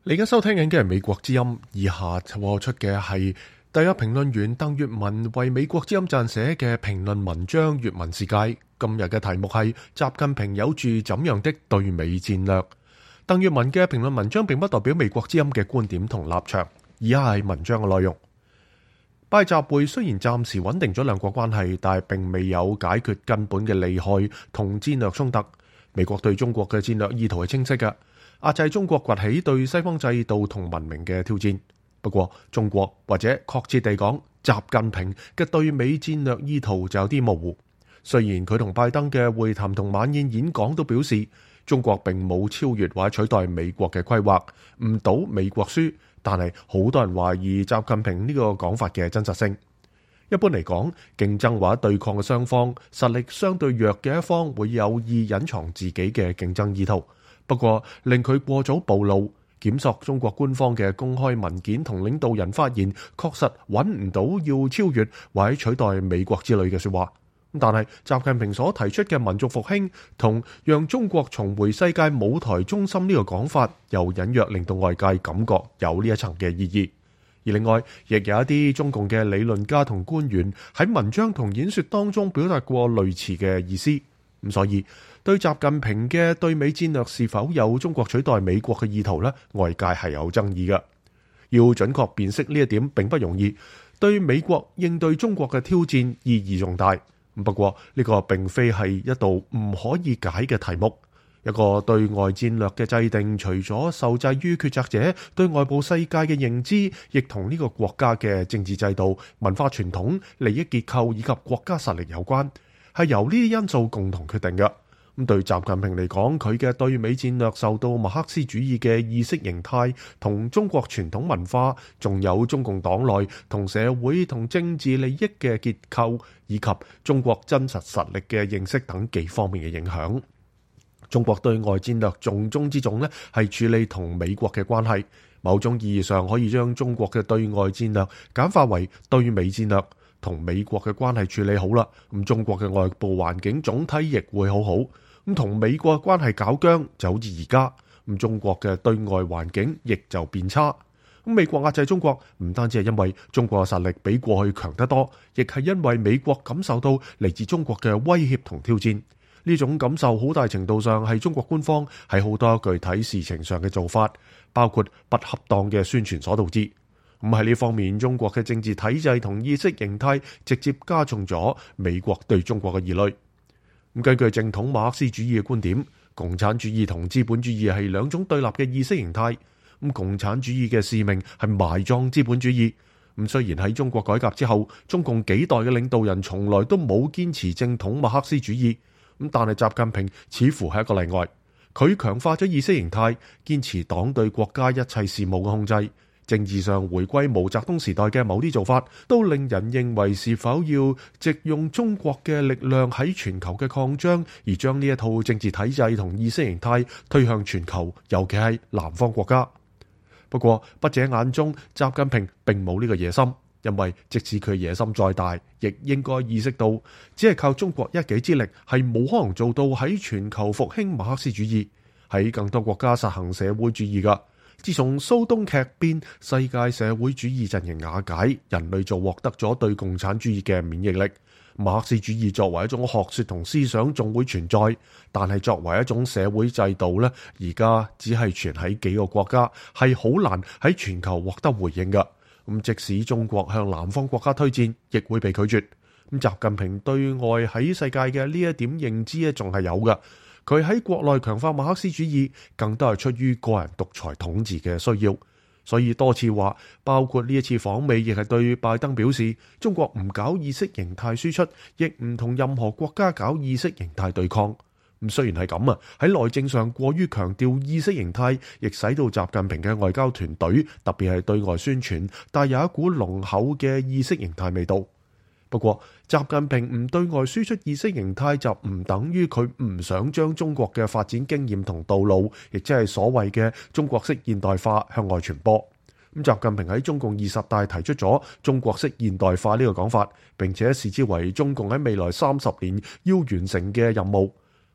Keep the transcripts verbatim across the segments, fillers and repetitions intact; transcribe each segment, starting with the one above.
你而家收聽緊嘅係美國之音，以下播出嘅係第一評論員鄧粵文為美國之音撰寫嘅評論文章《粵文世界》。今日嘅題目係習近平有住怎樣的對美戰略。鄧粵文嘅評論文章並不代表美國之音嘅觀點同立場，以下係文章嘅內容。拜習會雖然暫時穩定咗兩國關係，但係並未有解決根本嘅利害同戰略衝突。美國對中國嘅戰略意圖係清晰嘅，壓制中國崛起對西方制度同文明嘅挑戰。不過中國或者確切地講，習近平嘅對美戰略意圖就有啲模糊。雖然佢同拜登嘅會談同晚宴演講都表示中國並冇超越或者取代美國嘅規劃，唔賭美國輸，但係好多人懷疑習近平呢個講法嘅真實性。一般嚟講，競爭或者對抗嘅雙方，實力相對弱嘅一方會有意隱藏自己嘅競爭意圖。不過令佢過早暴露，檢索中國官方嘅公開文件同領導人發言，確實揾唔到要超越或者取代美國之類嘅說話。但係習近平所提出嘅民族復興同讓中國重回世界舞台中心呢個講法，又隱約令到外界感覺有呢一層嘅意義。而另外，亦有一啲中共嘅理論家同官員喺文章同演說當中表達過類似嘅意思。咁所以對習近平嘅對美戰略是否有中國取代美國嘅意圖呢，外界係有爭議嘅。要準確辨識呢一點並不容易。對美國應對中國嘅挑戰意義重大。不過呢個並非係一道唔可以解嘅題目。一個對外戰略嘅制定，除咗受制於決策者對外部世界嘅認知，亦同呢個國家嘅政治制度、文化傳統、利益結構以及國家實力有關，係由呢啲因素共同決定嘅。咁對習近平嚟講，佢嘅對美戰略受到馬克思主義嘅意識形態同中國傳統文化，仲有中共黨內同社會同政治利益嘅結構，以及中國真實實力嘅認識等幾方面嘅影響。中國對外戰略重中之重呢，係處理同美國嘅關係。某種意義上可以將中國嘅對外戰略簡化為對美戰略。同美國嘅關係處理好啦，咁中國嘅外部環境總體亦會好好。咁同美國嘅關係搞僵就好似而家，咁中國嘅對外環境亦就變差。咁美國壓制中國唔單止係因為中國嘅實力比過去強得多，亦係因為美國感受到嚟自中國嘅威脅同挑戰。呢種感受好大程度上係中國官方喺好多具體事情上嘅做法，包括不恰當嘅宣傳所導致。咁喺呢方面，中國嘅政治體制同意識形態直接加重咗美國對中國嘅疑慮。咁根據正統馬克思主義嘅觀點，共產主義同資本主義係兩種對立嘅意識形態。咁共產主義嘅使命係埋葬資本主義。咁雖然喺中國改革之後，中共幾代嘅領導人從來都冇堅持正統馬克思主義。咁但係習近平似乎係一個例外，佢強化咗意識形態，堅持黨對國家一切事務嘅控制。政治上回歸毛澤東時代嘅某啲做法，都令人認為是否要藉用中國嘅力量喺全球嘅擴張，而將呢一套政治體制同意識形態推向全球，尤其係南方國家。不過，筆者眼中，習近平並冇呢個野心，因為即使佢野心再大，亦應該意識到，只係靠中國一己之力係冇可能做到喺全球復興馬克思主義，喺更多國家實行社會主義㗎。自從蘇東劇變，世界社會主義陣營瓦解，人類就獲得咗對共產主義嘅免疫力。馬克思主義作為一種學說同思想仲會存在，但係作為一種社會制度呢，而家只係存喺幾個國家，係好難喺全球獲得回應㗎。咁即使中國向南方國家推薦，亦會被拒絕。咁習近平對外喺世界嘅呢一點認知咧，仲係有㗎。佢喺國內強化馬克思主義，更都係出於個人獨裁統治嘅需要，所以多次話，包括呢一次訪美，亦係對拜登表示，中國唔搞意識形態輸出，亦唔同任何國家搞意識形態對抗。咁雖然係咁啊，喺內政上過於強調意識形態，亦使到習近平嘅外交團隊，特別係對外宣傳，帶有一股濃厚嘅意識形態味道。不過，習近平唔對外輸出意識形態，就唔等於佢唔想將中國嘅發展經驗同道路，亦即係所謂嘅中國式現代化向外傳播。咁習近平喺中共二十大提出咗中國式現代化呢個講法，並且視之為中共喺未來三十年要完成嘅任務。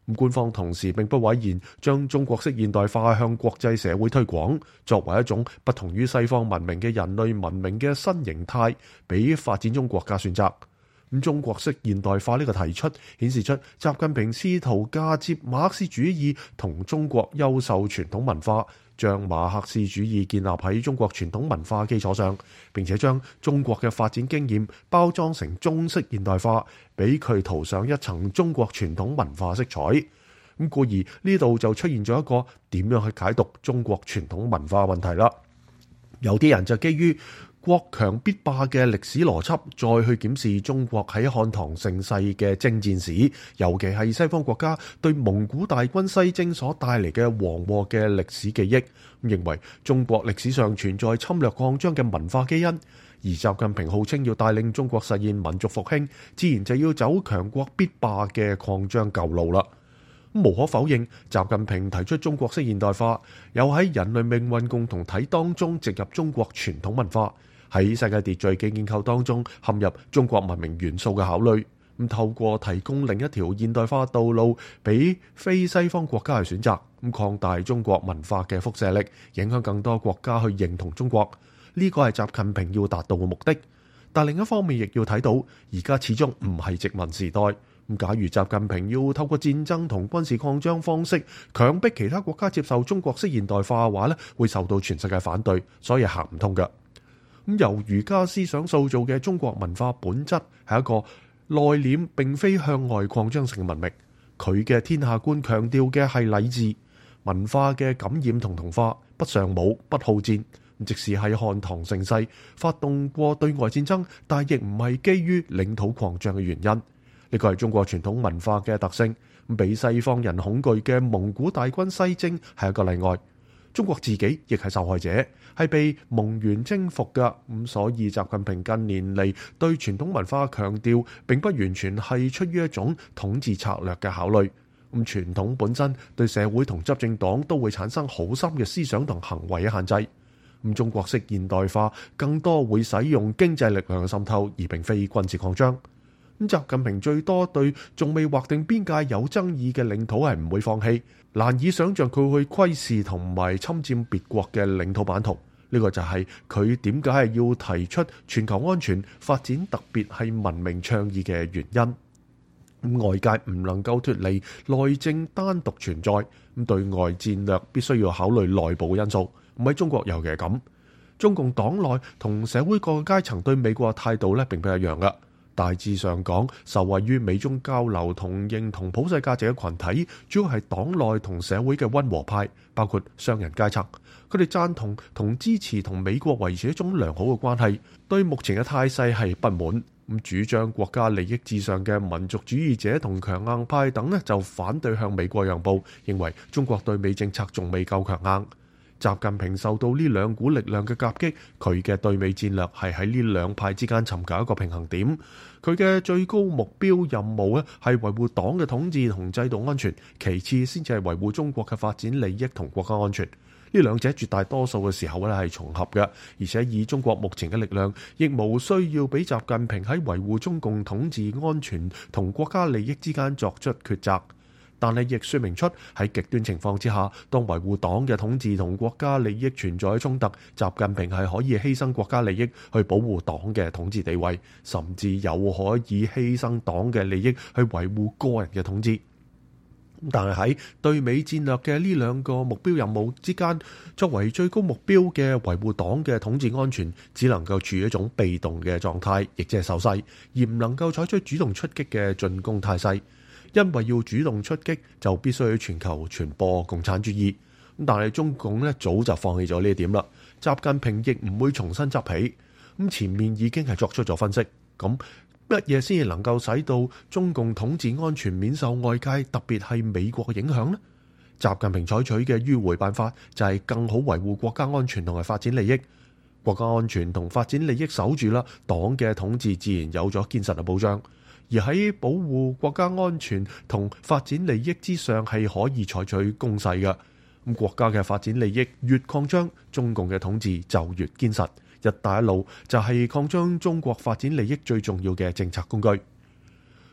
官方同時並不諱言將中國式現代化向國際社會推廣，作為一種不同於西方文明嘅人類文明嘅新形態，俾發展中國家選擇。咁中國式現代化呢個提出，顯示出習近平試圖嫁接馬克思主義同中國優秀傳統文化，將馬克思主義建立喺中國傳統文化基礎上，並且將中國嘅發展經驗包裝成中式現代化，俾佢塗上一層中國傳統文化色彩。咁故而呢度就出現咗一個點樣去解讀中國傳統文化問題啦。有啲人就基於國強必霸嘅歷史邏輯，再去檢視中國喺漢唐盛世嘅征戰史，尤其係西方國家對蒙古大軍西征所帶嚟嘅黃禍嘅歷史記憶，認為中國歷史上存在侵略擴張嘅文化基因。而習近平號稱要帶領中國實現民族復興，自然就要走強國必霸嘅擴張舊路啦。無可否認，習近平提出中國式現代化，有喺人類命運共同體當中植入中國傳統文化，喺世界秩序嘅建構當中陷入中國文明元素嘅考慮。咁透過提供另一條現代化道路俾非西方國家去選擇，咁擴大中國文化嘅輻射力，影響更多國家去認同中國。呢個係習近平要達到嘅目的。但另一方面亦要睇到，而家始終唔係殖民時代。咁假如習近平要透過戰爭同軍事擴張方式強迫其他國家接受中國式現代化嘅話咧，會受到全世界反對，所以行唔通嘅。咁由儒家思想塑造嘅中國文化本質係一個內斂，並非向外擴張性嘅文明。佢嘅天下觀強調嘅係禮治文化嘅感染同同化，不尚武，不好戰。即使喺漢唐盛世發動過對外戰爭，但亦唔係基於領土擴張嘅原因。呢個係中國傳統文化嘅特性，俾西方人恐懼嘅蒙古大軍西征係一個例外。中國自己亦係受害者，係被蒙元征服嘅。咁所以習近平近年嚟對傳統文化強調，並不完全係出於一種統治策略嘅考慮。咁傳統本身對社會同執政黨都會產生好深嘅思想同行為嘅限制。咁中國式現代化更多會使用經濟力量嘅滲透，而並非軍事擴張。咁習近平最多對仲未劃定邊界有爭議嘅領土係唔會放棄，難以想像佢去窺視同埋侵佔別國嘅領土版圖。呢個就係佢點解係要提出全球安全發展，特別係文明倡議嘅原因。外界唔能夠脫離內政單獨存在，咁對外戰略必須要考慮內部因素。唔喺中國尤其係咁，中共黨內同社會各個階層對美國嘅態度咧並不一樣噶。大致上講，受惠於美中交流同認同普世價值嘅群體，主要係黨內同社會嘅溫和派，包括商人階層。佢哋贊同同支持同美國維持一種良好嘅關係，對目前嘅態勢係不滿。咁主張國家利益至上嘅民族主義者同強硬派等呢，就反對向美國讓步，認為中國對美政策仲未夠強硬。習近平受到呢兩股力量嘅夾擊，佢嘅對美戰略係喺呢兩派之間尋找一個平衡點。佢嘅最高目標任務咧係維護黨嘅統治同制度安全，其次先至係維護中國嘅發展利益同國家安全。呢兩者絕大多數嘅時候咧係重合嘅，而且以中國目前嘅力量，亦無需要俾習近平喺維護中共統治安全同國家利益之間作出抉擇。但係亦說明出喺極端情況之下，當維護黨嘅統治同國家利益存在衝突，習近平係可以犧牲國家利益去保護黨嘅統治地位，甚至有可以犧牲黨嘅利益去維護個人嘅統治。但係喺對美戰略嘅呢兩個目標任務之間，作為最高目標嘅維護黨嘅統治安全，只能夠處於一種被動嘅狀態，亦即係受勢，而唔能夠採取主動出擊嘅進攻態勢。因為要主動出擊，就必須喺全球傳播共產主義。但係中共咧早就放棄咗呢一點啦。習近平亦唔會重新執起。咁前面已經係作出咗分析。咁乜嘢先至能夠使到中共統治安全免受外界，特別係美國嘅影響呢？習近平採取嘅迂迴辦法就係更好維護國家安全同埋發展利益。國家安全同發展利益守住啦，黨嘅統治自然有咗堅實嘅保障。而喺保護國家安全同發展利益之上，係可以採取攻勢嘅。咁國家嘅發展利益越擴張，中共嘅統治就越堅實。一帶一路就係擴張中國發展利益最重要嘅政策工具。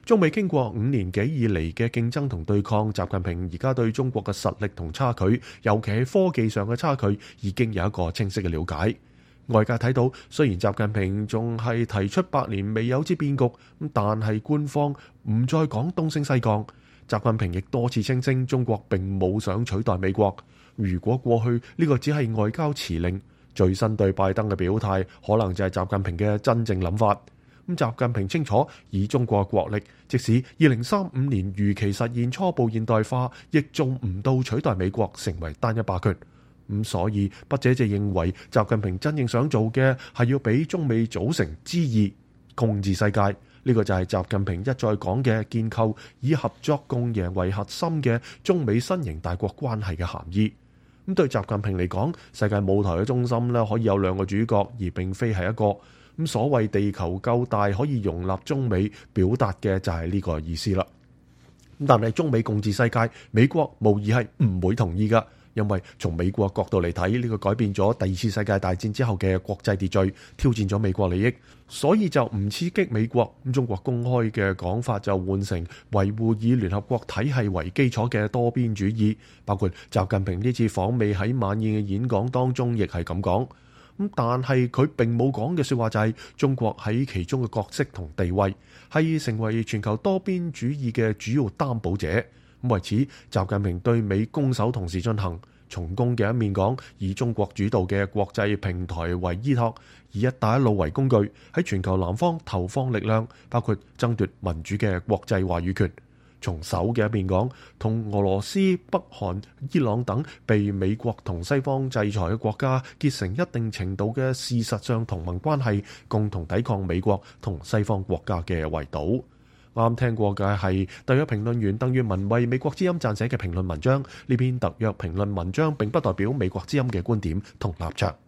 中美經過五年幾以嚟嘅競爭同對抗，習近平而家對中國嘅實力同差距，尤其係科技上嘅差距，已經有一個清晰嘅了解。外界睇到，雖然習近平仲係提出百年未有之變局，但係官方唔再講東升西降。習近平亦多次聲稱，中國並冇想取代美國。如果過去呢個只係外交辭令，最新對拜登嘅表態，可能就係習近平嘅真正諗法。咁習近平清楚，以中國國力，即使二零三五年如期實現初步現代化，亦做唔到取代美國成為單一霸權。咁所以，筆者就認為，習近平真正想做嘅係要俾中美組成之二，共治世界。呢、這個就係習近平一再講嘅建構以合作共贏為核心嘅中美新型大國關係嘅含義。咁對習近平嚟講，世界舞台嘅中心咧可以有兩個主角，而並非係一個。咁所謂地球夠大可以容納中美，表達嘅就係呢個意思啦。但係中美共治世界，美國無疑係唔會同意噶，因為從美國角度嚟睇，呢個改變咗第二次世界大戰之後嘅國際秩序，挑戰咗美國利益，所以就唔刺激美國。咁中國公開嘅講法就換成維護以聯合國體系為基礎嘅多邊主義，包括習近平呢次訪美喺晚宴嘅演講當中亦係咁講。咁但係佢並冇講嘅說話就係中國喺其中嘅角色同地位係成為全球多邊主義嘅主要擔保者。咁為此，習近平對美攻守同時進行。從攻嘅一面講，以中國主導嘅國際平台為依託，以一帶一路為工具，喺全球南方投放力量，包括爭奪民主嘅國際話語權。從守嘅一邊講，同俄羅斯、北韓、伊朗等被美國同西方制裁嘅國家結成一定程度嘅事實上同盟關係，共同抵抗美國同西方國家嘅圍堵。啱聽過嘅係特約評論員鄧月文為美國之音撰寫嘅評論文章，呢篇特約評論文章並不代表美國之音嘅觀點同立場。